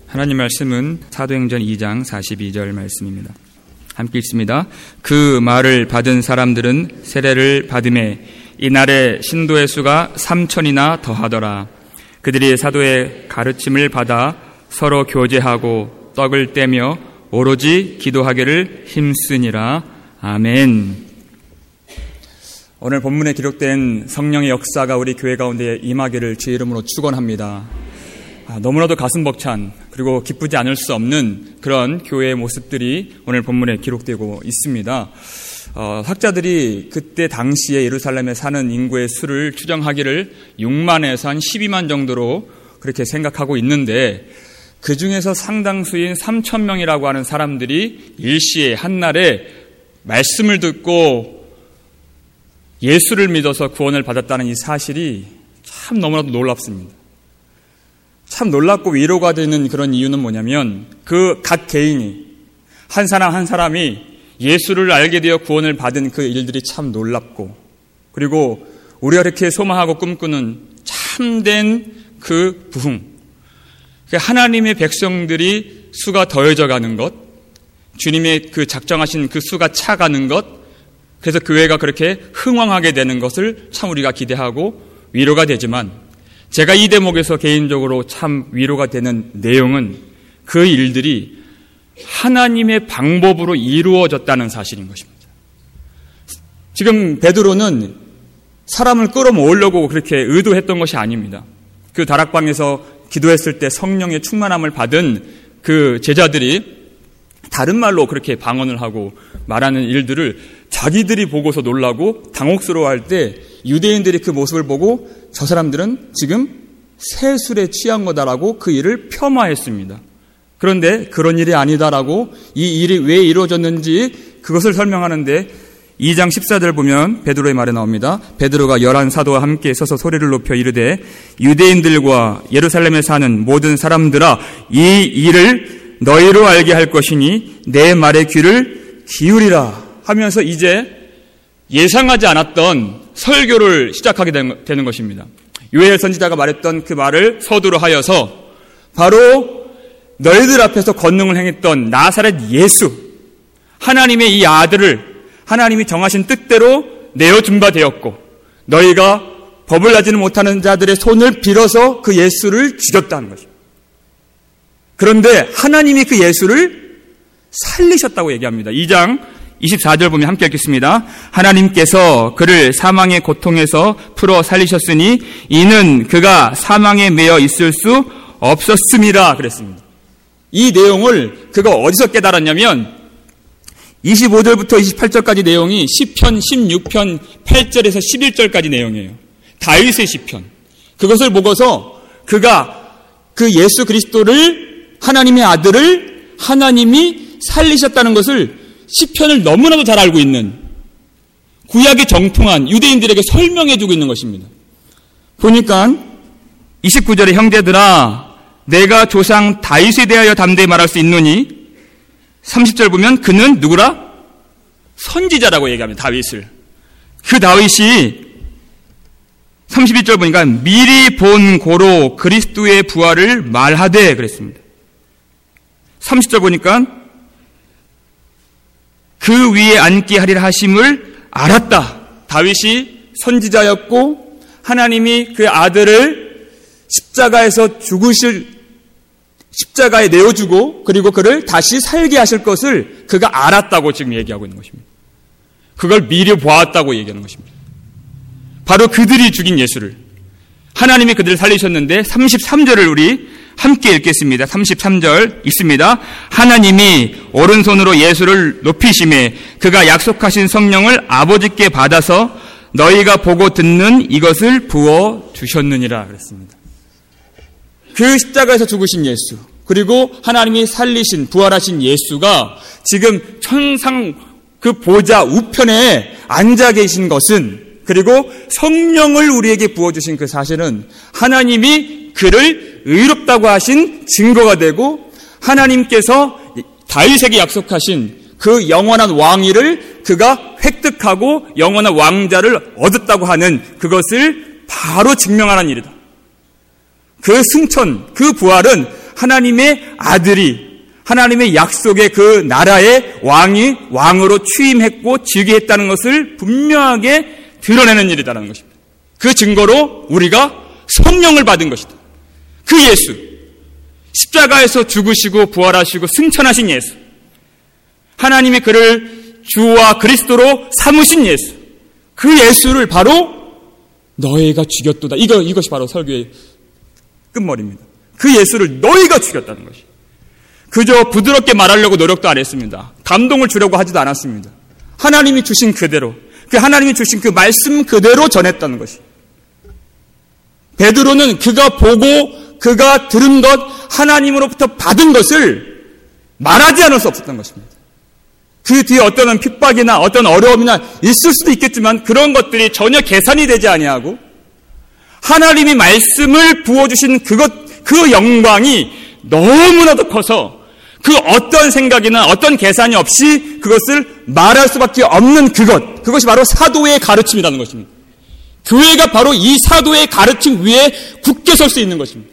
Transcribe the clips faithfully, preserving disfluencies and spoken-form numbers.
하나님 말씀은 사도행전 이 장 사십이 절 말씀입니다. 함께 읽습니다. 그 말을 받은 사람들은 세례를 받음에 이날에 신도의 수가 삼천이나 더하더라. 그들이 사도의 가르침을 받아 서로 교제하고 떡을 떼며 오로지 기도하기를 힘쓰니라. 아멘. 오늘 본문에 기록된 성령의 역사가 우리 교회 가운데 임하기를 주의 이름으로 축원합니다. 아, 너무나도 가슴 벅찬 그리고 기쁘지 않을 수 없는 그런 교회의 모습들이 오늘 본문에 기록되고 있습니다. 어, 학자들이 그때 당시에 예루살렘에 사는 인구의 수를 추정하기를 육만에서 한 십이만 정도로 그렇게 생각하고 있는데, 그 중에서 상당수인 삼천 명이라고 하는 사람들이 일시에 한날에 말씀을 듣고 예수를 믿어서 구원을 받았다는 이 사실이 참 너무나도 놀랍습니다. 참 놀랍고 위로가 되는 그런 이유는 뭐냐면, 그 각 개인이, 한 사람 한 사람이 예수를 알게 되어 구원을 받은 그 일들이 참 놀랍고, 그리고 우리가 이렇게 소망하고 꿈꾸는 참된 그 부흥, 하나님의 백성들이 수가 더해져 가는 것, 주님의 그 작정하신 그 수가 차가는 것, 그래서 교회가 그렇게 흥왕하게 되는 것을 참 우리가 기대하고 위로가 되지만, 제가 이 대목에서 개인적으로 참 위로가 되는 내용은 그 일들이 하나님의 방법으로 이루어졌다는 사실인 것입니다. 지금 베드로는 사람을 끌어모으려고 그렇게 의도했던 것이 아닙니다. 그 다락방에서 기도했을 때 성령의 충만함을 받은 그 제자들이 다른 말로 그렇게 방언을 하고 말하는 일들을 자기들이 보고서 놀라고 당혹스러워할 때, 유대인들이 그 모습을 보고 저 사람들은 지금 세술에 취한 거다라고 그 일을 폄하했습니다. 그런데 그런 일이 아니다라고, 이 일이 왜 이루어졌는지 그것을 설명하는데 이 장 십사 절 보면 베드로의 말에 나옵니다. 베드로가 열한 사도와 함께 서서 소리를 높여 이르되, 유대인들과 예루살렘에 사는 모든 사람들아, 이 일을 너희로 알게 할 것이니 내 말에 귀를 기울이라 하면서 이제 예상하지 않았던 설교를 시작하게 되는 것입니다. 요엘 선지자가 말했던 그 말을 서두로 하여서 바로 너희들 앞에서 권능을 행했던 나사렛 예수, 하나님의 이 아들을 하나님이 정하신 뜻대로 내어준 바 되었고, 너희가 법을 가지는 못하는 자들의 손을 빌어서 그 예수를 죽였다는 것입니다. 그런데 하나님이 그 예수를 살리셨다고 얘기합니다. 이 장 이십사 절 보면 함께 읽겠습니다. 하나님께서 그를 사망의 고통에서 풀어 살리셨으니 이는 그가 사망에 매여 있을 수 없었음이라 그랬습니다. 이 내용을 그가 어디서 깨달았냐면 이십오 절부터 이십팔 절까지 내용이 시편 십육 편 팔 절에서 십일 절까지 내용이에요. 다윗의 시편. 그것을 보고서 그가 그 예수 그리스도를, 하나님의 아들을 하나님이 살리셨다는 것을 시편을 너무나도 잘 알고 있는, 구약에 정통한 유대인들에게 설명해주고 있는 것입니다. 보니까 이십구 절에 형제들아, 내가 조상 다윗에 대하여 담대히 말할 수 있노니, 삼십 절 보면 그는 누구라? 선지자라고 얘기합니다. 다윗을. 그 다윗이 삼십일 절 보니까 미리 본 고로 그리스도의 부활을 말하되 그랬습니다. 삼십 절 보니까 그 위에 앉게 하리라 하심을 알았다. 다윗이 선지자였고 하나님이 그 아들을 십자가에서 죽으실, 십자가에 내어주고 그리고 그를 다시 살게 하실 것을 그가 알았다고 지금 얘기하고 있는 것입니다. 그걸 미리 보았다고 얘기하는 것입니다. 바로 그들이 죽인 예수를, 하나님이 그들을 살리셨는데 삼십삼 절을 우리 함께 읽겠습니다. 삼십삼 절 읽습니다. 하나님이 오른손으로 예수를 높이심에 그가 약속하신 성령을 아버지께 받아서 너희가 보고 듣는 이것을 부어 주셨느니라 그랬습니다. 그 십자가에서 죽으신 예수, 그리고 하나님이 살리신, 부활하신 예수가 지금 천상 그 보좌 우편에 앉아 계신 것은, 그리고 성령을 우리에게 부어주신 그 사실은 하나님이 그를 의롭다고 하신 증거가 되고, 하나님께서 다윗에게 약속하신 그 영원한 왕위를 그가 획득하고 영원한 왕자를 얻었다고 하는 그것을 바로 증명하는 일이다. 그 승천, 그 부활은 하나님의 아들이 하나님의 약속의 그 나라의 왕이 왕으로 취임했고 즉위했다는 것을 분명하게 드러내는 일이다라는 것입니다. 그 증거로 우리가 성령을 받은 것이다. 그 예수, 십자가에서 죽으시고 부활하시고 승천하신 예수, 하나님이 그를 주와 그리스도로 삼으신 예수, 그 예수를 바로 너희가 죽였도다. 이거, 이것이 바로 설교의 끝머리입니다. 그 예수를 너희가 죽였다는 것이. 그저 부드럽게 말하려고 노력도 안 했습니다. 감동을 주려고 하지도 않았습니다. 하나님이 주신 그대로, 그 하나님이 주신 그 말씀 그대로 전했다는 것이. 베드로는 그가 보고 그가 들은 것, 하나님으로부터 받은 것을 말하지 않을 수 없었던 것입니다. 그 뒤에 어떤 핍박이나 어떤 어려움이나 있을 수도 있겠지만 그런 것들이 전혀 계산이 되지 아니하고 하나님이 말씀을 부어주신 그것, 그 영광이 너무나도 커서 그 어떤 생각이나 어떤 계산이 없이 그것을 말할 수밖에 없는 그것, 그것이 바로 사도의 가르침이라는 것입니다. 교회가 바로 이 사도의 가르침 위에 굳게 설 수 있는 것입니다.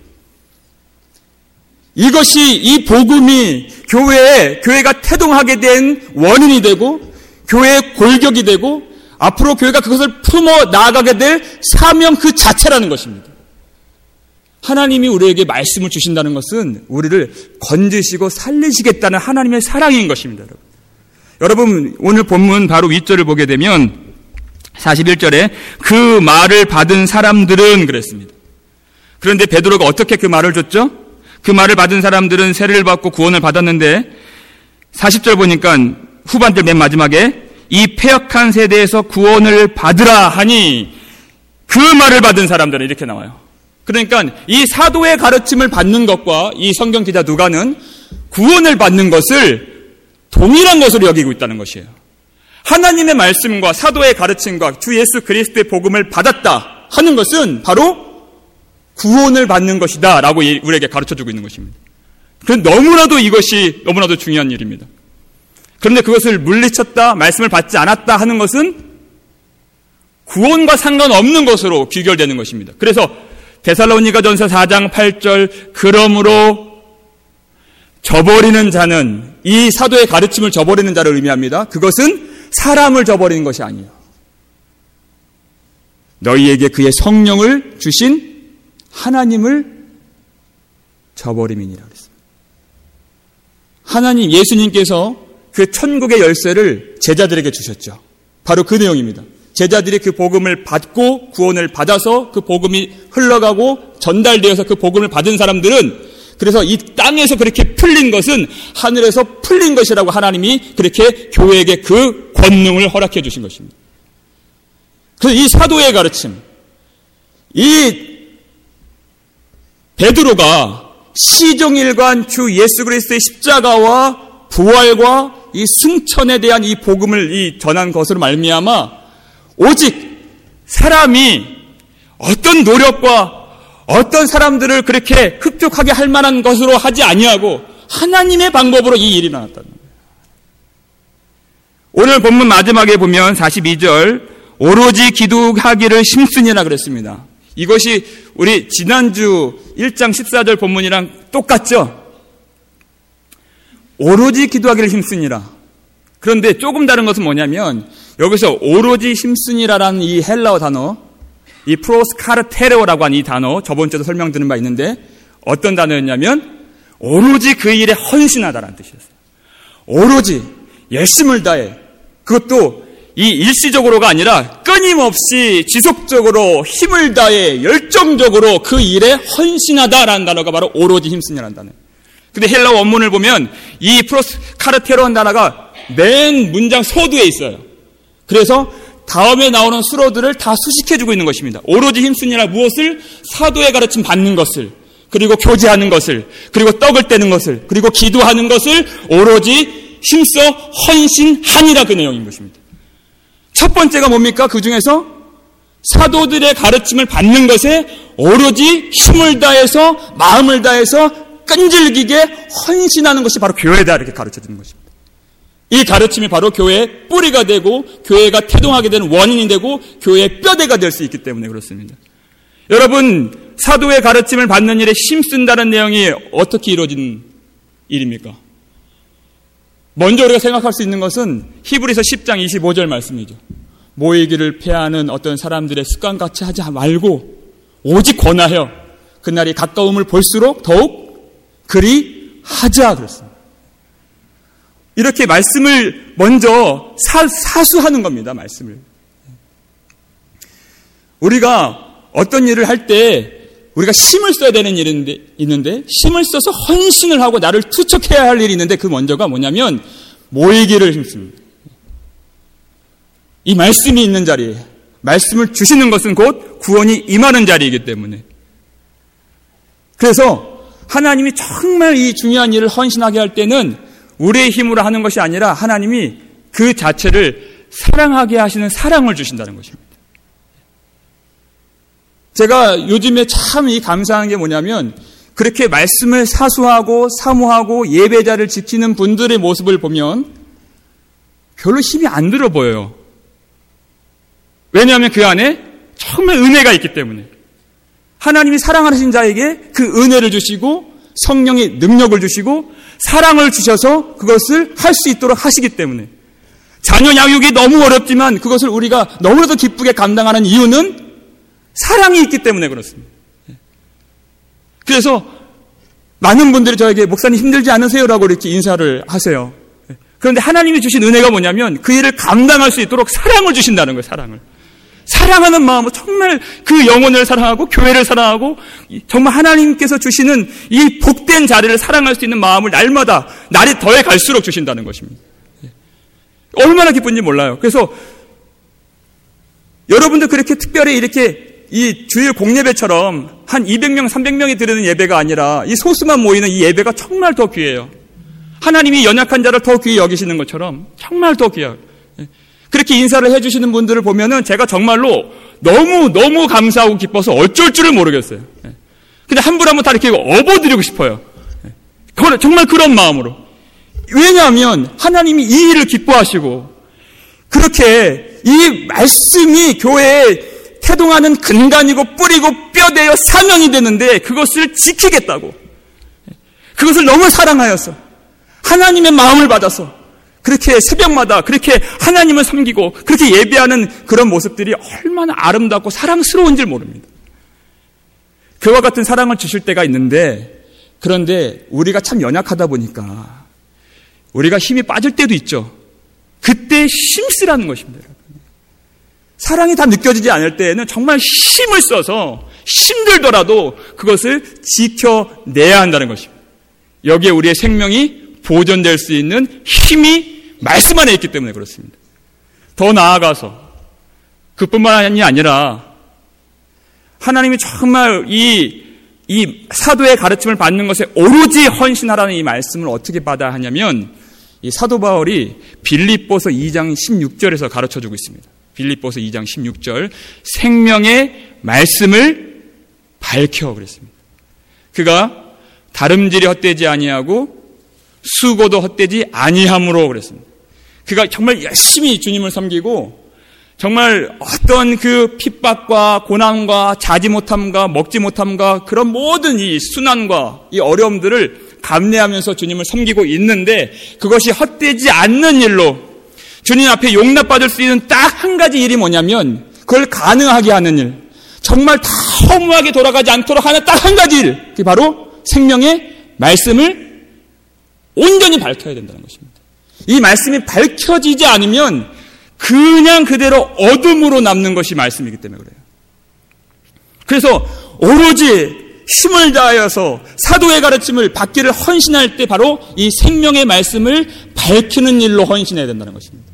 이것이, 이 복음이 교회에, 교회가 태동하게 된 원인이 되고 교회의 골격이 되고 앞으로 교회가 그것을 품어 나아가게 될 사명 그 자체라는 것입니다. 하나님이 우리에게 말씀을 주신다는 것은 우리를 건지시고 살리시겠다는 하나님의 사랑인 것입니다. 여러분, 여러분 오늘 본문 바로 윗절을 보게 되면 사십일 절에 그 말을 받은 사람들은 그랬습니다. 그런데 베드로가 어떻게 그 말을 줬죠? 그 말을 받은 사람들은 세례를 받고 구원을 받았는데 사십 절 보니까 후반절 맨 마지막에 이 패역한 세대에서 구원을 받으라 하니 그 말을 받은 사람들은 이렇게 나와요. 그러니까 이 사도의 가르침을 받는 것과 이 성경 기자 누가는 구원을 받는 것을 동일한 것으로 여기고 있다는 것이에요. 하나님의 말씀과 사도의 가르침과 주 예수 그리스도의 복음을 받았다 하는 것은 바로 구원을 받는 것이다 라고 우리에게 가르쳐주고 있는 것입니다. 그런데 너무나도 이것이 너무나도 중요한 일입니다. 그런데 그것을 물리쳤다, 말씀을 받지 않았다 하는 것은 구원과 상관없는 것으로 귀결되는 것입니다. 그래서 데살로니가전서 사 장 팔 절 그러므로 저버리는 자는, 이 사도의 가르침을 저버리는 자를 의미합니다. 그것은 사람을 저버리는 것이 아니에요. 너희에게 그의 성령을 주신 하나님을 저버림이니라 그랬습니다. 하나님, 예수님께서 그 천국의 열쇠를 제자들에게 주셨죠. 바로 그 내용입니다. 제자들이 그 복음을 받고 구원을 받아서 그 복음이 흘러가고 전달되어서 그 복음을 받은 사람들은, 그래서 이 땅에서 그렇게 풀린 것은 하늘에서 풀린 것이라고 하나님이 그렇게 교회에게 그 권능을 허락해 주신 것입니다. 그래서 이 사도의 가르침, 이 베드로가 시종일관 주 예수 그리스도의 십자가와 부활과 이 승천에 대한 이 복음을 이 전한 것으로 말미암아 오직 사람이 어떤 노력과 어떤 사람들을 그렇게 흡족하게 할 만한 것으로 하지 아니하고 하나님의 방법으로 이 일이 나왔다는 거예요. 오늘 본문 마지막에 보면 사십이 절 오로지 기도하기를 힘쓰니라 그랬습니다. 이것이 우리 지난주 일 장 십사 절 본문이랑 똑같죠? 오로지 기도하기를 힘쓰니라. 그런데 조금 다른 것은 뭐냐면 여기서 오로지 힘쓰니라라는 이 헬라어 단어, 이 프로스카르테레오라고 하는 이 단어, 저번 주에도 설명드린 바 있는데 어떤 단어였냐면 오로지 그 일에 헌신하다라는 뜻이었어요. 오로지 열심을 다해, 그것도 이 일시적으로가 아니라 끊임없이 지속적으로 힘을 다해 열정적으로 그 일에 헌신하다라는 단어가 바로 오로지 힘쓰니라는 단어예요. 근데 헬라 원문을 보면 이 프로스카르테로라는 단어가 맨 문장 서두에 있어요. 그래서 다음에 나오는 수로들을 다 수식해주고 있는 것입니다. 오로지 힘쓰니라, 무엇을? 사도의 가르침 받는 것을, 그리고 교제하는 것을, 그리고 떡을 떼는 것을, 그리고 기도하는 것을 오로지 힘써 헌신하니라, 그 내용인 것입니다. 첫 번째가 뭡니까? 그 중에서 사도들의 가르침을 받는 것에 오로지 힘을 다해서, 마음을 다해서 끈질기게 헌신하는 것이 바로 교회다, 이렇게 가르쳐주는 것입니다. 이 가르침이 바로 교회의 뿌리가 되고 교회가 태동하게 되는 원인이 되고 교회의 뼈대가 될 수 있기 때문에 그렇습니다. 여러분, 사도의 가르침을 받는 일에 힘쓴다는 내용이 어떻게 이루어진 일입니까? 먼저 우리가 생각할 수 있는 것은 히브리서 십 장 이십오 절 말씀이죠. 모이기를 패하는 어떤 사람들의 습관같이 하지 말고 오직 권하여 그날이 가까움을 볼수록 더욱 그리 하자 그랬습니다. 이렇게 말씀을 먼저 사, 사수하는 겁니다. 말씀을. 우리가 어떤 일을 할 때 우리가 힘을 써야 되는 일이 있는데, 있는데 힘을 써서 헌신을 하고 나를 투척해야 할 일이 있는데 그 먼저가 뭐냐면 모이기를 힘씁니다. 이 말씀이 있는 자리에 말씀을 주시는 것은 곧 구원이 임하는 자리이기 때문에 그래서 하나님이 정말 이 중요한 일을 헌신하게 할 때는 우리의 힘으로 하는 것이 아니라 하나님이 그 자체를 사랑하게 하시는 사랑을 주신다는 것입니다. 제가 요즘에 참 이 감사한 게 뭐냐면 그렇게 말씀을 사수하고 사모하고 예배자를 지키는 분들의 모습을 보면 별로 힘이 안 들어 보여요. 왜냐하면 그 안에 정말 은혜가 있기 때문에 하나님이 사랑하신 자에게 그 은혜를 주시고 성령의 능력을 주시고 사랑을 주셔서 그것을 할 수 있도록 하시기 때문에 자녀 양육이 너무 어렵지만 그것을 우리가 너무나도 기쁘게 감당하는 이유는 사랑이 있기 때문에 그렇습니다. 그래서 많은 분들이 저에게 목사님 힘들지 않으세요라고 이렇게 인사를 하세요. 그런데 하나님이 주신 은혜가 뭐냐면 그 일을 감당할 수 있도록 사랑을 주신다는 거예요. 사랑을. 사랑하는 마음으로 정말 그 영혼을 사랑하고 교회를 사랑하고 정말 하나님께서 주시는 이 복된 자리를 사랑할 수 있는 마음을 날마다 날이 더해 갈수록 주신다는 것입니다. 얼마나 기쁜지 몰라요. 그래서 여러분들 그렇게 특별히 이렇게 이 주일 공예배처럼 한 이백 명, 삼백 명이 드리는 예배가 아니라 이 소수만 모이는 이 예배가 정말 더 귀해요. 하나님이 연약한 자를 더 귀히 여기시는 것처럼 정말 더 귀해요. 그렇게 인사를 해주시는 분들을 보면은 제가 정말로 너무 너무 감사하고 기뻐서 어쩔 줄을 모르겠어요. 근데 한 분 한 분 다 이렇게 업어드리고 싶어요. 정말 그런 마음으로. 왜냐하면 하나님이 이 일을 기뻐하시고 그렇게 이 말씀이 교회에 태동하는 근간이고 뿌리고 뼈대요 사명이 되는데 그것을 지키겠다고 그것을 너무 사랑하여서 하나님의 마음을 받아서 그렇게 새벽마다 그렇게 하나님을 섬기고 그렇게 예배하는 그런 모습들이 얼마나 아름답고 사랑스러운지 모릅니다. 그와 같은 사랑을 주실 때가 있는데 그런데 우리가 참 연약하다 보니까 우리가 힘이 빠질 때도 있죠. 그때 힘쓰라는 것입니다. 사랑이 다 느껴지지 않을 때에는 정말 힘을 써서 힘들더라도 그것을 지켜내야 한다는 것입니다. 여기에 우리의 생명이 보존될 수 있는 힘이 말씀 안에 있기 때문에 그렇습니다. 더 나아가서 그뿐만이 아니라 하나님이 정말 이, 이 사도의 가르침을 받는 것에 오로지 헌신하라는 이 말씀을 어떻게 받아야 하냐면 이 사도 바울이 빌립보서 이 장 십육 절에서 가르쳐주고 있습니다. 빌립보서 이 장 십육 절 생명의 말씀을 밝혀 그랬습니다. 그가 다름질이 헛되지 아니하고 수고도 헛되지 아니함으로 그랬습니다. 그가 정말 열심히 주님을 섬기고 정말 어떤 그 핍박과 고난과 자지 못함과 먹지 못함과 그런 모든 이 순환과 이 어려움들을 감내하면서 주님을 섬기고 있는데 그것이 헛되지 않는 일로 주님 앞에 용납받을 수 있는 딱 한 가지 일이 뭐냐면 그걸 가능하게 하는 일, 정말 다 허무하게 돌아가지 않도록 하는 딱 한 가지 일, 그게 바로 생명의 말씀을 온전히 밝혀야 된다는 것입니다. 이 말씀이 밝혀지지 않으면 그냥 그대로 어둠으로 남는 것이 말씀이기 때문에 그래요. 그래서 오로지 힘을 다하여서 사도의 가르침을 받기를 헌신할 때 바로 이 생명의 말씀을 밝히는 일로 헌신해야 된다는 것입니다.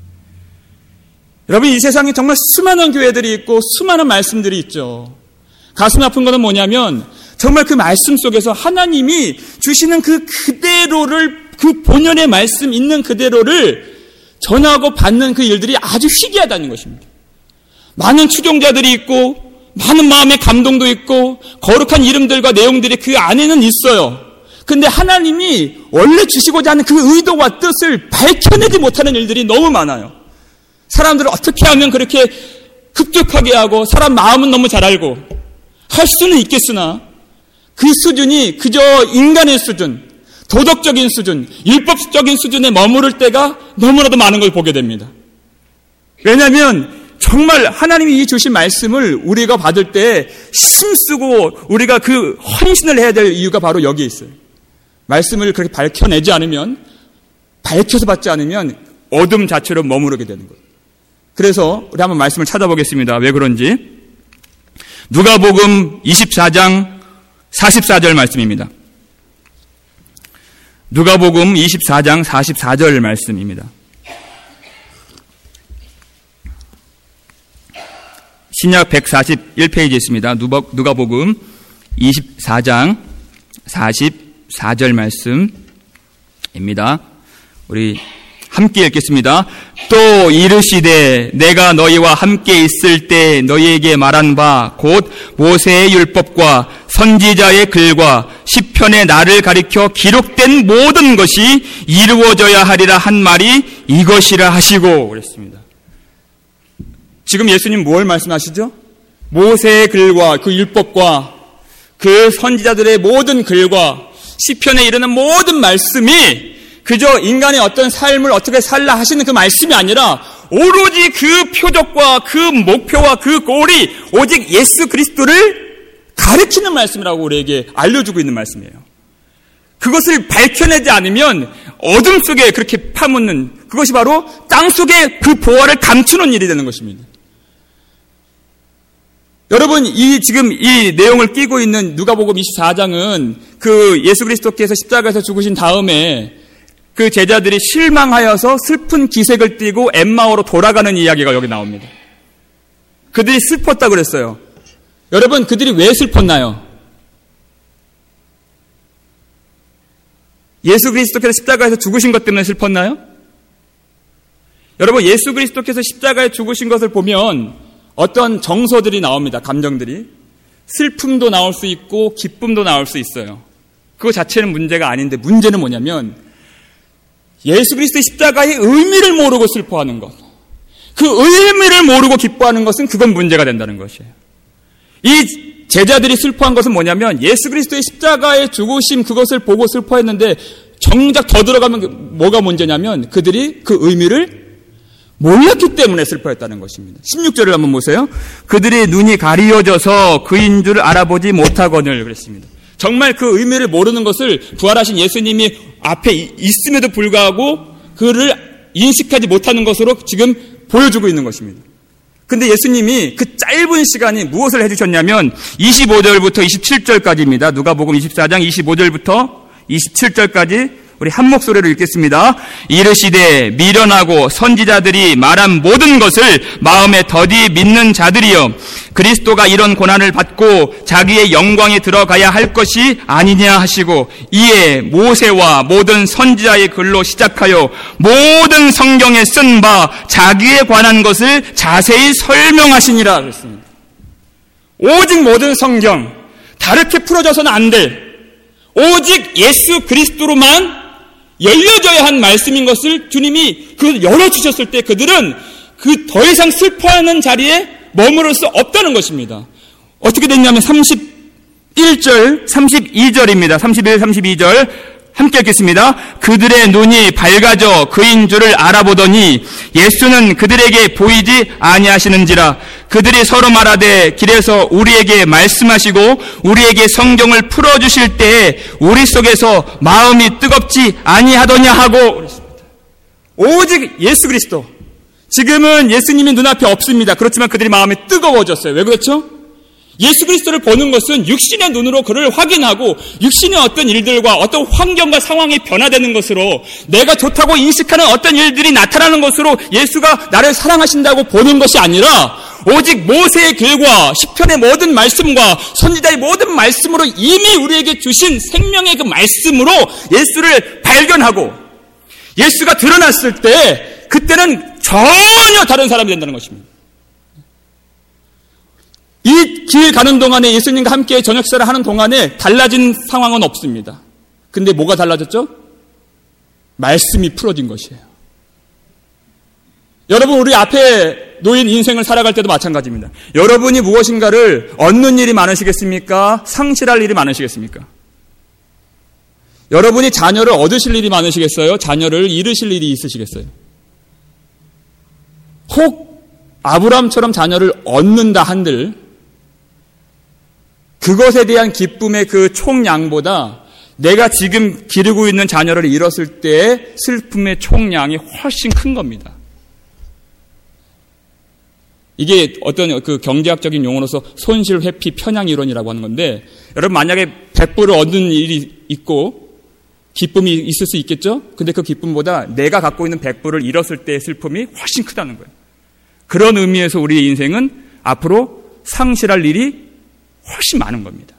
여러분, 이 세상에 정말 수많은 교회들이 있고 수많은 말씀들이 있죠. 가슴 아픈 것은 뭐냐면 정말 그 말씀 속에서 하나님이 주시는 그 그대로를, 그 본연의 말씀 있는 그대로를 전하고 받는 그 일들이 아주 희귀하다는 것입니다. 많은 추종자들이 있고 많은 마음의 감동도 있고 거룩한 이름들과 내용들이 그 안에는 있어요. 근데 하나님이 원래 주시고자 하는 그 의도와 뜻을 밝혀내지 못하는 일들이 너무 많아요. 사람들을 어떻게 하면 그렇게 흡족하게 하고 사람 마음은 너무 잘 알고 할 수는 있겠으나 그 수준이 그저 인간의 수준, 도덕적인 수준, 율법적인 수준에 머무를 때가 너무나도 많은 걸 보게 됩니다. 왜냐하면 정말 하나님이 주신 말씀을 우리가 받을 때 힘쓰고 우리가 그 헌신을 해야 될 이유가 바로 여기에 있어요. 말씀을 그렇게 밝혀내지 않으면, 밝혀서 받지 않으면 어둠 자체로 머무르게 되는 거예요. 그래서 우리 한번 말씀을 찾아보겠습니다. 왜 그런지. 누가복음 이십사 장 사십사 절 말씀입니다. 누가복음 이십사 장 사십사 절 말씀입니다. 신약 백사십일 페이지에 있습니다. 누가복음 이십사 장 사십사 절 말씀입니다. 우리 함께 읽겠습니다. 또 이르시되 내가 너희와 함께 있을 때 너희에게 말한 바 곧 모세의 율법과 선지자의 글과 시편의 나를 가리켜 기록된 모든 것이 이루어져야 하리라 한 말이 이것이라 하시고 그랬습니다. 지금 예수님 뭘 말씀하시죠? 모세의 글과 그 율법과 그 선지자들의 모든 글과 시편에 이르는 모든 말씀이 그저 인간의 어떤 삶을 어떻게 살라 하시는 그 말씀이 아니라 오로지 그 표적과 그 목표와 그 골이 오직 예수 그리스도를 가르치는 말씀이라고 우리에게 알려주고 있는 말씀이에요. 그것을 밝혀내지 않으면 어둠 속에 그렇게 파묻는 그것이 바로 땅 속에 그 보화를 감추는 일이 되는 것입니다. 여러분, 이 지금 이 내용을 끼고 있는 누가복음 이십사 장은 그 예수 그리스도께서 십자가에서 죽으신 다음에 그 제자들이 실망하여서 슬픈 기색을 띠고 엠마오로 돌아가는 이야기가 여기 나옵니다. 그들이 슬펐다고 그랬어요. 여러분, 그들이 왜 슬펐나요? 예수 그리스도께서 십자가에서 죽으신 것 때문에 슬펐나요? 여러분, 예수 그리스도께서 십자가에 죽으신 것을 보면 어떤 정서들이 나옵니다. 감정들이. 슬픔도 나올 수 있고 기쁨도 나올 수 있어요. 그거 자체는 문제가 아닌데 문제는 뭐냐면 예수 그리스도의 십자가의 의미를 모르고 슬퍼하는 것. 그 의미를 모르고 기뻐하는 것은 그건 문제가 된다는 것이에요. 이 제자들이 슬퍼한 것은 뭐냐면 예수 그리스도의 십자가의 죽으심 그것을 보고 슬퍼했는데 정작 더 들어가면 뭐가 문제냐면 그들이 그 의미를 몰랐기 때문에 슬퍼했다는 것입니다. 십육 절을 한번 보세요. 그들의 눈이 가리워져서 그인 줄 알아보지 못하거늘 그랬습니다. 정말 그 의미를 모르는 것을 부활하신 예수님이 앞에 있음에도 불구하고 그를 인식하지 못하는 것으로 지금 보여주고 있는 것입니다. 근데 예수님이 그 짧은 시간에 무엇을 해주셨냐면 이십오 절부터 이십칠 절까지입니다. 누가복음 이십사 장 이십오 절부터 이십칠 절까지 우리 한 목소리로 읽겠습니다. 이르시되 미련하고 선지자들이 말한 모든 것을 마음에 더디 믿는 자들이여 그리스도가 이런 고난을 받고 자기의 영광에 들어가야 할 것이 아니냐 하시고 이에 모세와 모든 선지자의 글로 시작하여 모든 성경에 쓴 바 자기에 관한 것을 자세히 설명하시니라 그랬습니다. 오직 모든 성경 다르게 풀어져서는 안 돼. 오직 예수 그리스도로만 열려져야 한 말씀인 것을 주님이 그 열어주셨을 때 그들은 그 더 이상 슬퍼하는 자리에 머무를 수 없다는 것입니다. 어떻게 됐냐면 삼십일 절, 삼십이 절입니다. 삼십일, 삼십이 절 함께 읽겠습니다. 그들의 눈이 밝아져 그인 줄을 알아보더니 예수는 그들에게 보이지 아니하시는지라 그들이 서로 말하되 길에서 우리에게 말씀하시고 우리에게 성경을 풀어주실 때에 우리 속에서 마음이 뜨겁지 아니하더냐 하고 그랬습니다. 오직 예수 그리스도. 지금은 예수님이 눈앞에 없습니다. 그렇지만 그들이 마음이 뜨거워졌어요. 왜 그렇죠? 예수 그리스도를 보는 것은 육신의 눈으로 그를 확인하고 육신의 어떤 일들과 어떤 환경과 상황이 변화되는 것으로 내가 좋다고 인식하는 어떤 일들이 나타나는 것으로 예수가 나를 사랑하신다고 보는 것이 아니라 오직 모세의 글과 시편의 모든 말씀과 선지자의 모든 말씀으로 이미 우리에게 주신 생명의 그 말씀으로 예수를 발견하고 예수가 드러났을 때 그때는 전혀 다른 사람이 된다는 것입니다. 이 길 가는 동안에 예수님과 함께 저녁 식사를 하는 동안에 달라진 상황은 없습니다. 근데 뭐가 달라졌죠? 말씀이 풀어진 것이에요. 여러분, 우리 앞에 노인 인생을 살아갈 때도 마찬가지입니다. 여러분이 무엇인가를 얻는 일이 많으시겠습니까? 상실할 일이 많으시겠습니까? 여러분이 자녀를 얻으실 일이 많으시겠어요? 자녀를 잃으실 일이 있으시겠어요? 혹 아브라함처럼 자녀를 얻는다 한들 그것에 대한 기쁨의 그 총량보다 내가 지금 기르고 있는 자녀를 잃었을 때의 슬픔의 총량이 훨씬 큰 겁니다. 이게 어떤 그 경제학적인 용어로서 손실 회피 편향 이론이라고 하는 건데, 여러분 만약에 백 불을 얻는 일이 있고 기쁨이 있을 수 있겠죠? 근데 그 기쁨보다 내가 갖고 있는 백 불을 잃었을 때의 슬픔이 훨씬 크다는 거예요. 그런 의미에서 우리의 인생은 앞으로 상실할 일이 훨씬 많은 겁니다.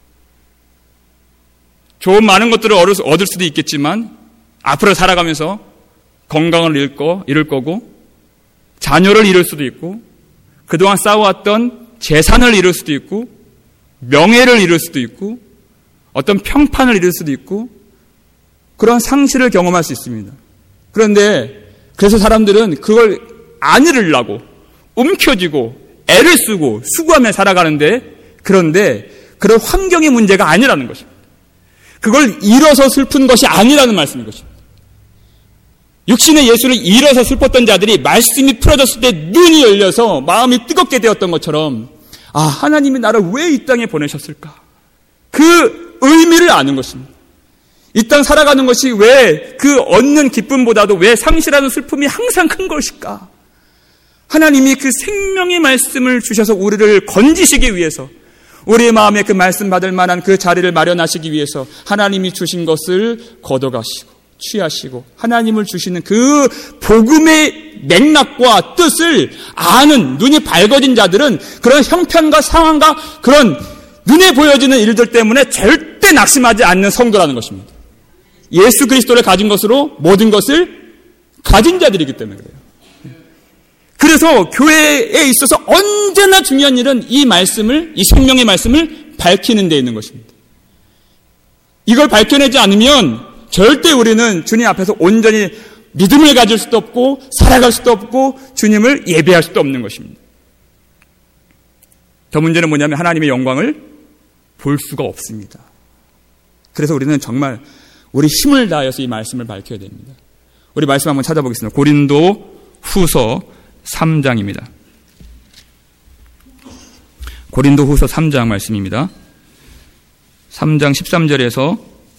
좋은 많은 것들을 얻을 수도 있겠지만 앞으로 살아가면서 건강을 잃고, 잃을 거고, 자녀를 잃을 수도 있고, 그동안 쌓아왔던 재산을 잃을 수도 있고, 명예를 잃을 수도 있고, 어떤 평판을 잃을 수도 있고, 그런 상실을 경험할 수 있습니다. 그런데 그래서 사람들은 그걸 안 잃으려고 움켜쥐고 애를 쓰고 수고하며 살아가는데, 그런데 그런 환경의 문제가 아니라는 것입니다. 그걸 잃어서 슬픈 것이 아니라는 말씀인 것입니다. 육신의 예수를 잃어서 슬펐던 자들이 말씀이 풀어졌을 때 눈이 열려서 마음이 뜨겁게 되었던 것처럼, 아, 하나님이 나를 왜 이 땅에 보내셨을까? 그 의미를 아는 것입니다. 이 땅 살아가는 것이 왜 그 얻는 기쁨보다도 왜 상실하는 슬픔이 항상 큰 것일까? 하나님이 그 생명의 말씀을 주셔서 우리를 건지시기 위해서, 우리의 마음에 그 말씀 받을 만한 그 자리를 마련하시기 위해서 하나님이 주신 것을 걷어가시고 취하시고 하나님을 주시는 그 복음의 맥락과 뜻을 아는 눈이 밝아진 자들은 그런 형편과 상황과 그런 눈에 보여지는 일들 때문에 절대 낙심하지 않는 성도라는 것입니다. 예수 그리스도를 가진 것으로 모든 것을 가진 자들이기 때문에 그래요. 그래서 교회에 있어서 언제나 중요한 일은 이 말씀을, 이 생명의 말씀을 밝히는 데 있는 것입니다. 이걸 밝혀내지 않으면 절대 우리는 주님 앞에서 온전히 믿음을 가질 수도 없고 살아갈 수도 없고 주님을 예배할 수도 없는 것입니다. 더 문제는 뭐냐면 하나님의 영광을 볼 수가 없습니다. 그래서 우리는 정말 우리 힘을 다해서 이 말씀을 밝혀야 됩니다. 우리 말씀 한번 찾아보겠습니다. 고린도 후서 삼 장입니다. 고린도 후서 삼 장 말씀입니다. 삼 장 십삼 절에서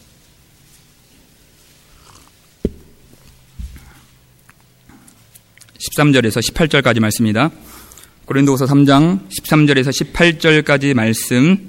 십삼 절에서 십팔 절까지 말씀입니다. 고린도 후서 삼 장 십삼 절에서 십팔 절까지 말씀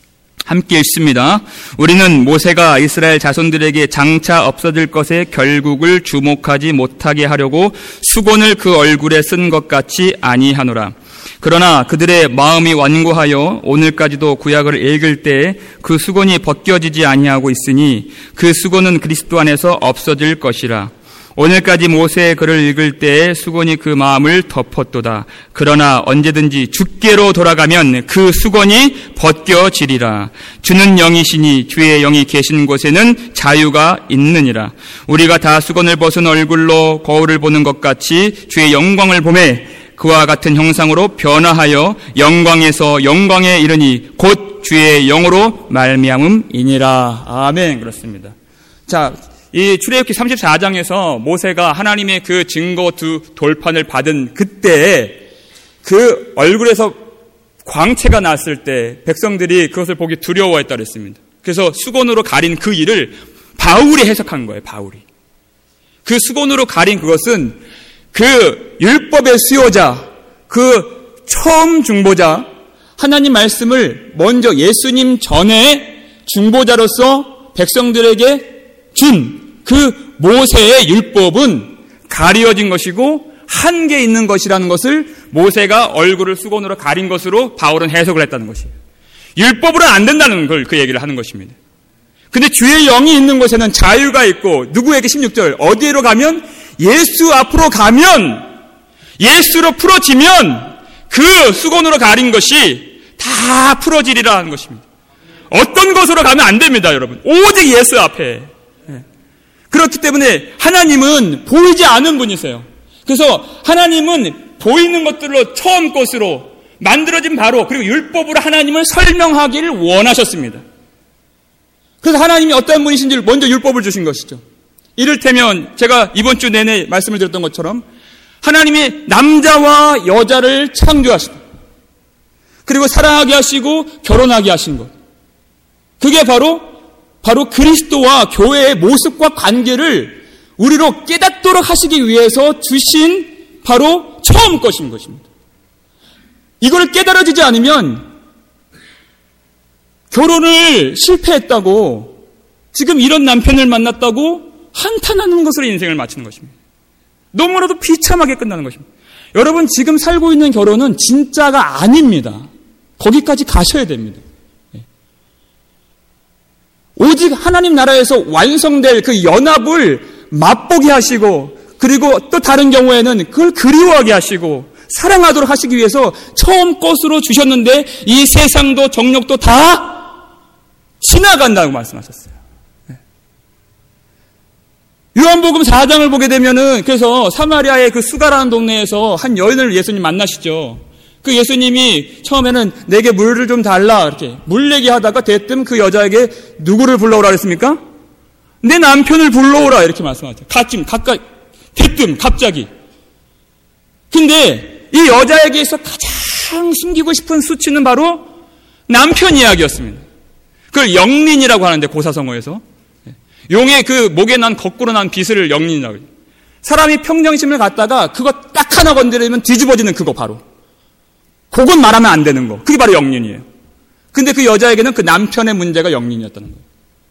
함께 읽습니다. 우리는 모세가 이스라엘 자손들에게 장차 없어질 것에 결국을 주목하지 못하게 하려고 수건을 그 얼굴에 쓴 것 같이 아니하노라. 그러나 그들의 마음이 완고하여 오늘까지도 구약을 읽을 때 그 수건이 벗겨지지 아니하고 있으니 그 수건은 그리스도 안에서 없어질 것이라. 오늘까지 모세의 글을 읽을 때에 수건이 그 마음을 덮었도다. 그러나 언제든지 주께로 돌아가면 그 수건이 벗겨지리라. 주는 영이시니 주의 영이 계신 곳에는 자유가 있느니라. 우리가 다 수건을 벗은 얼굴로 거울을 보는 것 같이 주의 영광을 보매 그와 같은 형상으로 변화하여 영광에서 영광에 이르니 곧 주의 영으로 말미암음이니라. 아멘. 그렇습니다. 자, 이 출애굽기 삼십사 장에서 모세가 하나님의 그 증거 두 돌판을 받은 그때 그 얼굴에서 광채가 났을 때 백성들이 그것을 보기 두려워했다 그랬습니다. 그래서 수건으로 가린 그 일을 바울이 해석한 거예요. 바울이. 그 수건으로 가린 그것은 그 율법의 수요자, 그 처음 중보자, 하나님 말씀을 먼저 예수님 전에 중보자로서 백성들에게 준 그 모세의 율법은 가리워진 것이고 한계 있는 것이라는 것을 모세가 얼굴을 수건으로 가린 것으로 바울은 해석을 했다는 것이에요. 율법으로는 안 된다는 걸 그 얘기를 하는 것입니다. 근데 주의 영이 있는 곳에는 자유가 있고, 누구에게 십육 절 어디로 가면, 예수 앞으로 가면, 예수로 풀어지면 그 수건으로 가린 것이 다 풀어지리라 하는 것입니다. 어떤 것으로 가면 안 됩니다, 여러분. 오직 예수 앞에. 그렇기 때문에 하나님은 보이지 않은 분이세요. 그래서 하나님은 보이는 것들로 처음 것으로 만들어진 바로 그리고 율법으로 하나님을 설명하기를 원하셨습니다. 그래서 하나님이 어떤 분이신지를 먼저 율법을 주신 것이죠. 이를테면 제가 이번 주 내내 말씀을 드렸던 것처럼 하나님이 남자와 여자를 창조하시고 그리고 사랑하게 하시고 결혼하게 하신 것. 그게 바로 바로 그리스도와 교회의 모습과 관계를 우리로 깨닫도록 하시기 위해서 주신 바로 처음 것인 것입니다. 이걸 깨달아지지 않으면 결혼을 실패했다고 지금 이런 남편을 만났다고 한탄하는 것으로 인생을 마치는 것입니다. 너무나도 비참하게 끝나는 것입니다. 여러분 지금 살고 있는 결혼은 진짜가 아닙니다. 거기까지 가셔야 됩니다. 오직 하나님 나라에서 완성될 그 연합을 맛보게 하시고 그리고 또 다른 경우에는 그걸 그리워하게 하시고 사랑하도록 하시기 위해서 처음 것으로 주셨는데 이 세상도 정욕도 다 지나간다고 말씀하셨어요. 요한복음 사 장을 보게 되면은 그래서 사마리아의 그 수가라는 동네에서 한 여인을 예수님 만나시죠. 그 예수님이 처음에는 내게 물을 좀 달라 이렇게 물 내기 하다가 대뜸 그 여자에게 누구를 불러오라 그랬습니까? 내 남편을 불러오라 이렇게 말씀하죠. 가끔 가까이 대뜸 갑자기. 근데 이 여자에게서 가장 숨기고 싶은 수치는 바로 남편 이야기였습니다. 그걸 영린이라고 하는데 고사성어에서 용의 그 목에 난 거꾸로 난 빗을 영린이라고 해요. 사람이 평정심을 갖다가 그거 딱 하나 건드리면 뒤집어지는 그거 바로. 그건 말하면 안 되는 거. 그게 바로 영린이에요. 근데 그 여자에게는 그 남편의 문제가 영린이었다는 거예요.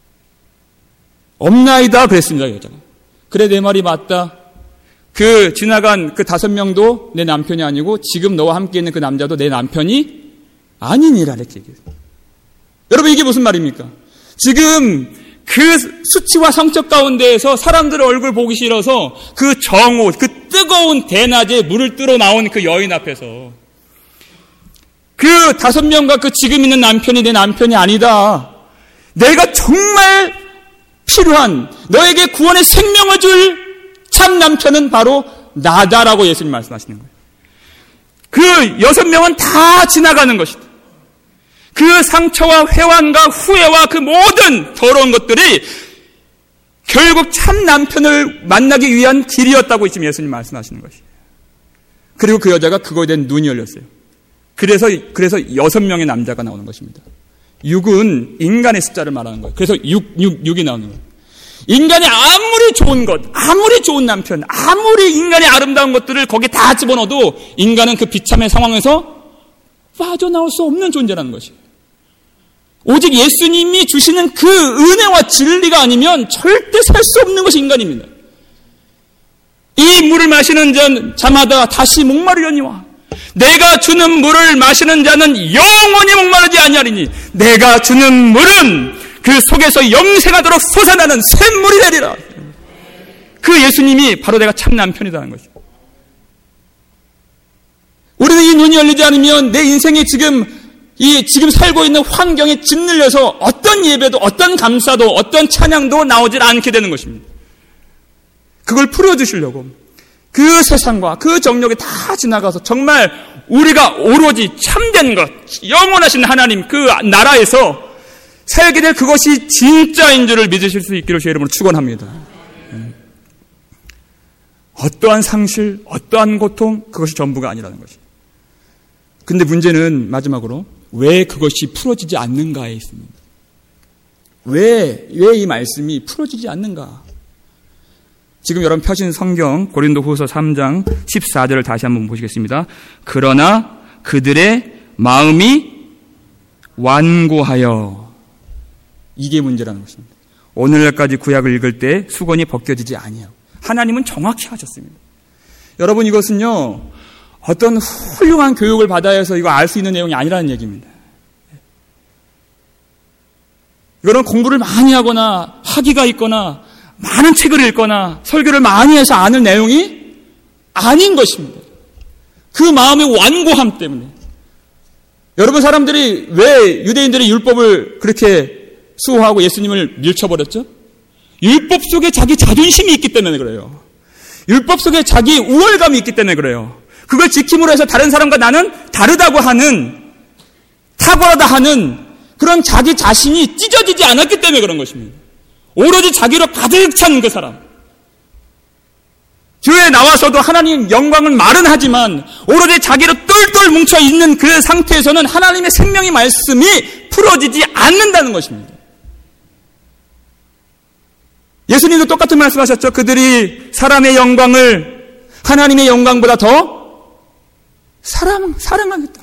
없나이다 그랬습니다. 여자가. 그래 내 말이 맞다. 그 지나간 그 다섯 명도 내 남편이 아니고 지금 너와 함께 있는 그 남자도 내 남편이 아니니라 이렇게 얘기했어요. 여러분 이게 무슨 말입니까? 지금 그 수치와 성적 가운데에서 사람들의 얼굴 보기 싫어서 그 정오, 그 뜨거운 대낮에 물을 뜨러 나온 그 여인 앞에서 그 다섯 명과 그 지금 있는 남편이 내 남편이 아니다. 내가 정말 필요한 너에게 구원의 생명을 줄 참 남편은 바로 나다라고 예수님 말씀하시는 거예요. 그 여섯 명은 다 지나가는 것이다. 그 상처와 회환과 후회와 그 모든 더러운 것들이 결국 참 남편을 만나기 위한 길이었다고 지금 예수님 말씀하시는 것이에요. 그리고 그 여자가 그거에 대한 눈이 열렸어요. 그래서 그래서 여섯 명의 남자가 나오는 것입니다. 육은 인간의 숫자를 말하는 거예요. 그래서 육, 육, 육이 나오는 거예요. 인간이 아무리 좋은 것, 아무리 좋은 남편, 아무리 인간의 아름다운 것들을 거기에 다 집어넣어도 인간은 그 비참의 상황에서 빠져나올 수 없는 존재라는 것이에요. 오직 예수님이 주시는 그 은혜와 진리가 아니면 절대 살 수 없는 것이 인간입니다. 이 물을 마시는 자마다 다시 목마르려니와 내가 주는 물을 마시는 자는 영원히 목마르지 아니하리니 내가 주는 물은 그 속에서 영생하도록 솟아나는 샘물이 되리라. 그 예수님이 바로 내가 참 남편이라는 것이죠. 우리는 이 눈이 열리지 않으면 내 인생이 지금 이 지금 살고 있는 환경에 짓눌려서 어떤 예배도 어떤 감사도 어떤 찬양도 나오질 않게 되는 것입니다. 그걸 풀어주시려고 그 세상과 그 정욕이 다 지나가서 정말 우리가 오로지 참된 것, 영원하신 하나님 그 나라에서 살게 될 그것이 진짜인 줄을 믿으실 수 있기를 주의 이름으로 축원합니다. 어떠한 상실, 어떠한 고통, 그것이 전부가 아니라는 것이. 근데 문제는 마지막으로 왜 그것이 풀어지지 않는가에 있습니다. 왜, 왜 이 말씀이 풀어지지 않는가? 지금 여러분 펴신 성경 고린도후서 삼 장 십사 절을 다시 한번 보시겠습니다. 그러나 그들의 마음이 완고하여, 이게 문제라는 것입니다. 오늘날까지 구약을 읽을 때 수건이 벗겨지지 아니하고 하나님은 정확히 하셨습니다. 여러분 이것은요 어떤 훌륭한 교육을 받아야 해서 이거 알 수 있는 내용이 아니라는 얘기입니다. 이거는 공부를 많이 하거나 학위가 있거나 많은 책을 읽거나 설교를 많이 해서 아는 내용이 아닌 것입니다. 그 마음의 완고함 때문에. 여러분 사람들이 왜 유대인들의 율법을 그렇게 수호하고 예수님을 밀쳐버렸죠? 율법 속에 자기 자존심이 있기 때문에 그래요. 율법 속에 자기 우월감이 있기 때문에 그래요. 그 그걸 지킴으로 해서 다른 사람과 나는 다르다고 하는, 탁월하다 하는 그런 자기 자신이 찢어지지 않았기 때문에 그런 것입니다. 오로지 자기로 가득 찬 그 사람. 교회에 나와서도 하나님 영광을 말은 하지만 오로지 자기로 똘똘 뭉쳐있는 그 상태에서는 하나님의 생명의 말씀이 풀어지지 않는다는 것입니다. 예수님도 똑같은 말씀하셨죠. 그들이 사람의 영광을 하나님의 영광보다 더 사랑, 사랑하겠다.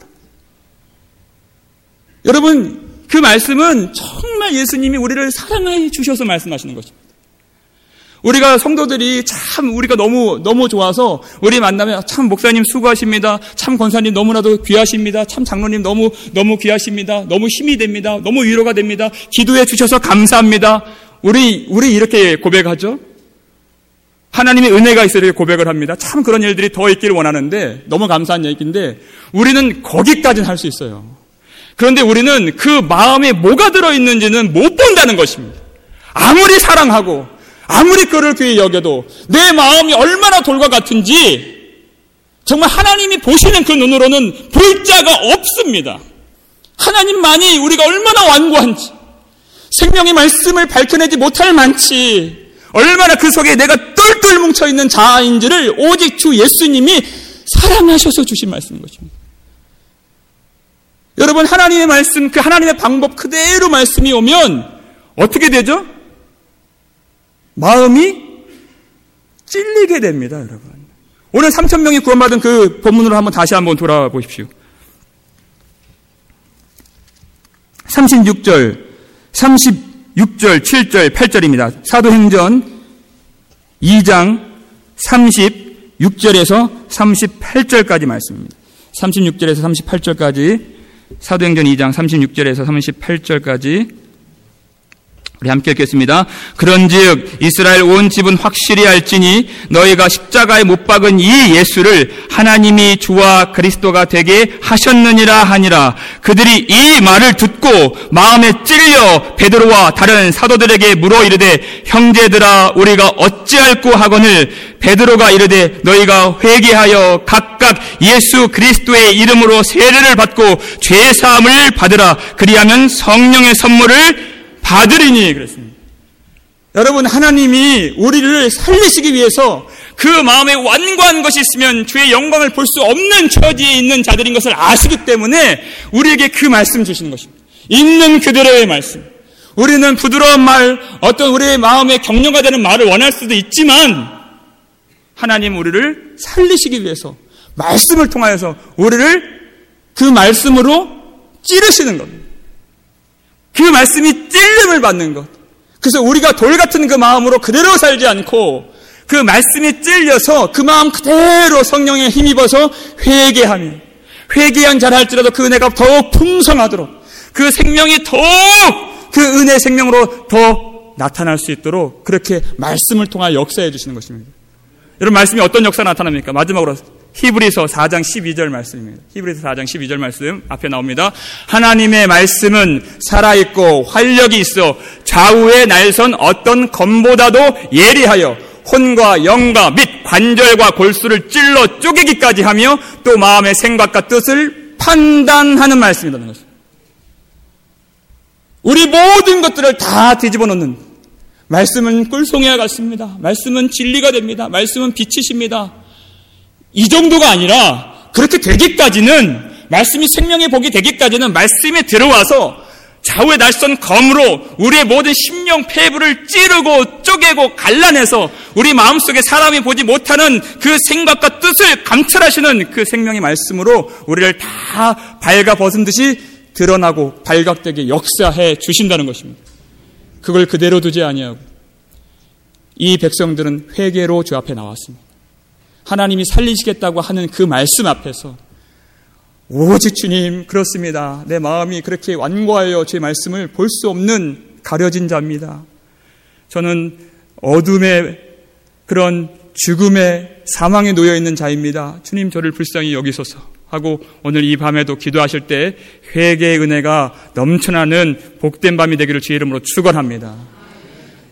여러분, 그 말씀은 정말 예수님이 우리를 사랑해 주셔서 말씀하시는 것입니다. 우리가 성도들이 참 우리가 너무 너무 좋아서 우리 만나면 참 목사님 수고하십니다. 참 권사님 너무나도 귀하십니다. 참 장로님 너무 너무 귀하십니다. 너무 힘이 됩니다. 너무 위로가 됩니다. 기도해 주셔서 감사합니다. 우리 우리 이렇게 고백하죠. 하나님의 은혜가 있어 이렇게 고백을 합니다. 참 그런 일들이 더 있기를 원하는데 너무 감사한 얘기인데 우리는 거기까지는 할 수 있어요. 그런데 우리는 그 마음에 뭐가 들어있는지는 못 본다는 것입니다. 아무리 사랑하고 아무리 그를 귀히 여겨도 내 마음이 얼마나 돌과 같은지 정말 하나님이 보시는 그 눈으로는 볼 자가 없습니다. 하나님만이 우리가 얼마나 완고한지, 생명의 말씀을 밝혀내지 못할 만치 얼마나 그 속에 내가 똘똘 뭉쳐있는 자아인지를 오직 주 예수님이 사랑하셔서 주신 말씀인 것입니다. 여러분, 하나님의 말씀, 그 하나님의 방법 그대로 말씀이 오면 어떻게 되죠? 마음이 찔리게 됩니다, 여러분. 오늘 삼천 명이 구원받은 그 본문으로 한번 다시 한번 돌아보십시오. 삼십육 절, 삼십육 절, 칠 절, 팔 절입니다. 사도행전 이 장 삼십육 절에서 삼십팔 절까지 말씀입니다. 삼십육 절에서 삼십팔 절까지, 사도행전 이 장 삼십육 절에서 삼십팔 절까지 우리 함께 읽겠습니다. 그런즉 이스라엘 온 집은 확실히 알지니 너희가 십자가에 못 박은 이 예수를 하나님이 주와 그리스도가 되게 하셨느니라 하니라. 그들이 이 말을 듣고 마음에 찔려 베드로와 다른 사도들에게 물어 이르되 형제들아 우리가 어찌할꼬 하거늘 베드로가 이르되 너희가 회개하여 각각 예수 그리스도의 이름으로 세례를 받고 죄 사함을 받으라. 그리하면 성령의 선물을 받으리니 그랬습니다. 여러분, 하나님이 우리를 살리시기 위해서 그 마음에 완고한 것이 있으면 주의 영광을 볼 수 없는 처지에 있는 자들인 것을 아시기 때문에 우리에게 그 말씀 주시는 것입니다. 있는 그대로의 말씀. 우리는 부드러운 말, 어떤 우리의 마음에 격려가 되는 말을 원할 수도 있지만 하나님 우리를 살리시기 위해서 말씀을 통하여서 우리를 그 말씀으로 찌르시는 겁니다. 그 말씀이 찔림을 받는 것. 그래서 우리가 돌 같은 그 마음으로 그대로 살지 않고 그 말씀이 찔려서 그 마음 그대로 성령에 힘입어서 회개하며 회개한 자라 할지라도 그 은혜가 더욱 풍성하도록 그 생명이 더욱 그 은혜의 생명으로 더 나타날 수 있도록 그렇게 말씀을 통하여 역사해 주시는 것입니다. 여러분, 말씀이 어떤 역사가 나타납니까? 마지막으로 히브리서 사 장 십이 절 말씀입니다. 히브리서 사 장 십이 절 말씀 앞에 나옵니다. 하나님의 말씀은 살아있고 활력이 있어 좌우에 날선 어떤 검보다도 예리하여 혼과 영과 및 관절과 골수를 찔러 쪼개기까지 하며 또 마음의 생각과 뜻을 판단하는 말씀이라는 것입니다. 우리 모든 것들을 다 뒤집어 놓는, 말씀은 꿀송이와 같습니다. 말씀은 진리가 됩니다. 말씀은 빛이십니다. 이 정도가 아니라 그렇게 되기까지는, 말씀이 생명의 복이 되기까지는 말씀에 들어와서 좌우에 날선 검으로 우리의 모든 심령 폐부를 찌르고 쪼개고 갈라내서 우리 마음속에 사람이 보지 못하는 그 생각과 뜻을 감찰하시는 그 생명의 말씀으로 우리를 다 발가 벗은 듯이 드러나고 발각되게 역사해 주신다는 것입니다. 그걸 그대로 두지 아니하고 이 백성들은 회개로 주 앞에 나왔습니다. 하나님이 살리시겠다고 하는 그 말씀 앞에서 오직 주님, 그렇습니다. 내 마음이 그렇게 완고하여 주의 말씀을 볼 수 없는 가려진 자입니다. 저는 어둠의 그런 죽음의 사망에 놓여있는 자입니다. 주님, 저를 불쌍히 여기소서 하고 오늘 이 밤에도 기도하실 때 회개의 은혜가 넘쳐나는 복된 밤이 되기를 주의 이름으로 축원합니다.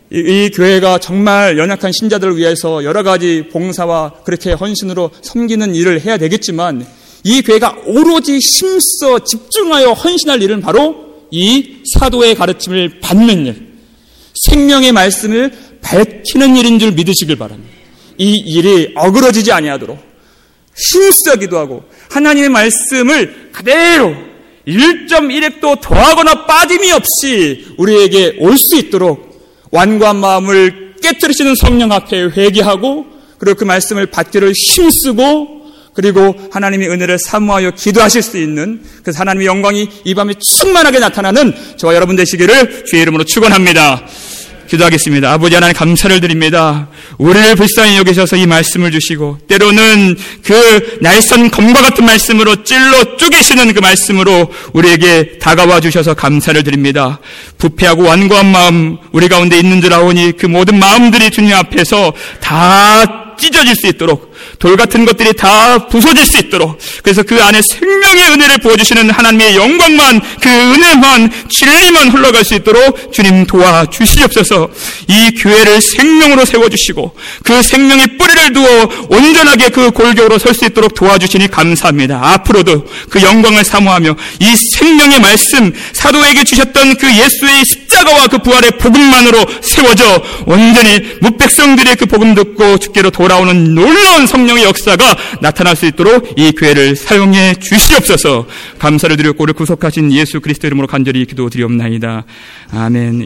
이, 이 교회가 정말 연약한 신자들을 위해서 여러 가지 봉사와 그렇게 헌신으로 섬기는 일을 해야 되겠지만 이 교회가 오로지 힘써 집중하여 헌신할 일은 바로 이 사도의 가르침을 받는 일, 생명의 말씀을 밝히는 일인 줄 믿으시길 바랍니다. 이 일이 어그러지지 아니하도록 힘써 기도하고 하나님의 말씀을 그대로 일 점 일 획도 더하거나 빠짐이 없이 우리에게 올 수 있도록 완고한 마음을 깨뜨리시는 성령 앞에 회개하고 그리고 그 말씀을 받기를 힘쓰고 그리고 하나님의 은혜를 사모하여 기도하실 수 있는 그 하나님의 영광이 이 밤에 충만하게 나타나는 저와 여러분 되시기를 주의 이름으로 축원합니다. 기도하겠습니다. 아버지 하나님 감사를 드립니다. 우리를 불쌍히 여기셔서 이 말씀을 주시고 때로는 그 날선 검과 같은 말씀으로 찔러 쪼개시는 그 말씀으로 우리에게 다가와 주셔서 감사를 드립니다. 부패하고 완고한 마음 우리 가운데 있는 줄 아오니 그 모든 마음들이 주님 앞에서 다 찢어질 수 있도록 돌 같은 것들이 다 부서질 수 있도록 그래서 그 안에 생명의 은혜를 부어주시는 하나님의 영광만 그 은혜만 진리만 흘러갈 수 있도록 주님 도와주시옵소서. 이 교회를 생명으로 세워주시고 그 생명의 뿌리를 두어 온전하게 그 골격으로 설 수 있도록 도와주시니 감사합니다. 앞으로도 그 영광을 사모하며 이 생명의 말씀 사도에게 주셨던 그 예수의 십자가와 그 부활의 복음만으로 세워져 온전히 뭇백성들의 그 복음 듣고 주께로 돌아오는 놀라운 성령의 역사가 나타날 수 있도록 이 교회를 사용해 주시옵소서. 감사를 드렸고 우리 구속하신 예수 그리스도 이름으로 간절히 기도드리옵나이다. 아멘.